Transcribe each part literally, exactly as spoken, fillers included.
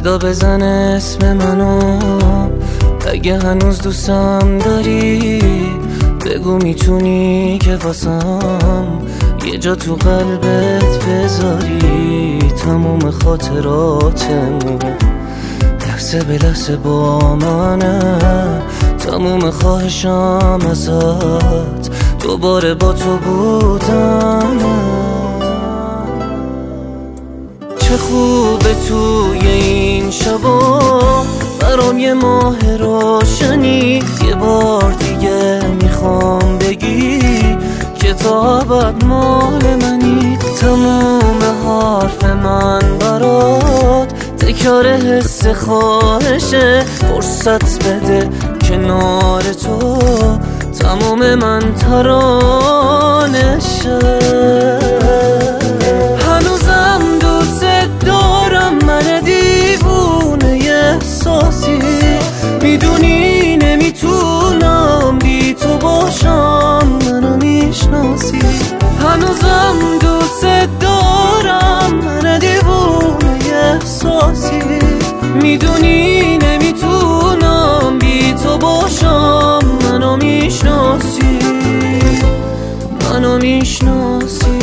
صدا بزن اسم منو، اگه هنوز دوستم داری بگو میتونی که واسم یه جا تو قلبت بذاری. تموم خاطراتمو لحظه به لحظه با منه، تموم خواهشم ازت دوباره با تو بودنه. چه خوبه توی این شبا برام یه ماه روشنی، یه بار دیگه میخوام بگی که تا ابد مال منی. تموم حرف من برات تکرار حس خواهشه، فرصت بده کنار تو تموم من ترانشه. هنوزم دوست دارم من دیوونه احساسی، میدونی نمیتونم بی تو باشم، منو میشناسی. هنوزم دوست دارم من دیوونه احساسی، میدونی نمیتونم بی تو باشم، منو میشناسی، منو میشناسی.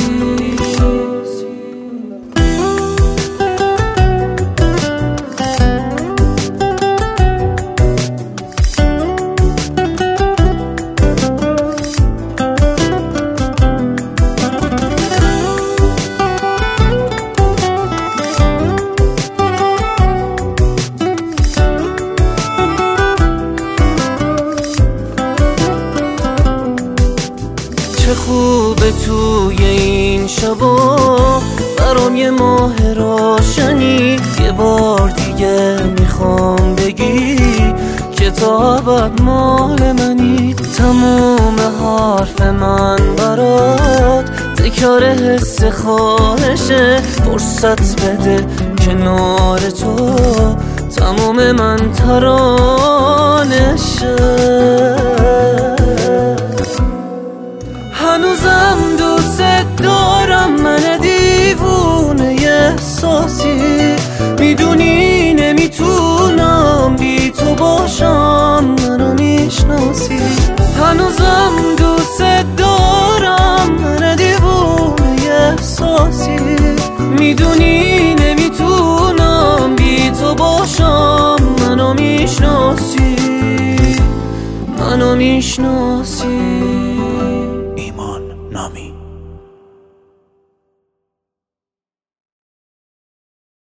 چه خوبه توی این شبا برام یه ماه روشنی، یه بار دیگه میخوام بگی که تا ابد مال منی. تموم حرف من برات تکرار حس خواهشه، فرصت بده کنار تو تموم من ترانشه. هنوزم دوست دارم من دیوونه احساسی، میدونی نمیتونم بی تو باشم، منو میشناسی. هنوزم دوست دارم من دیوونه احساسی، میدونی نمیتونم بی تو باشم، منو میشناسی، منو میشناسی.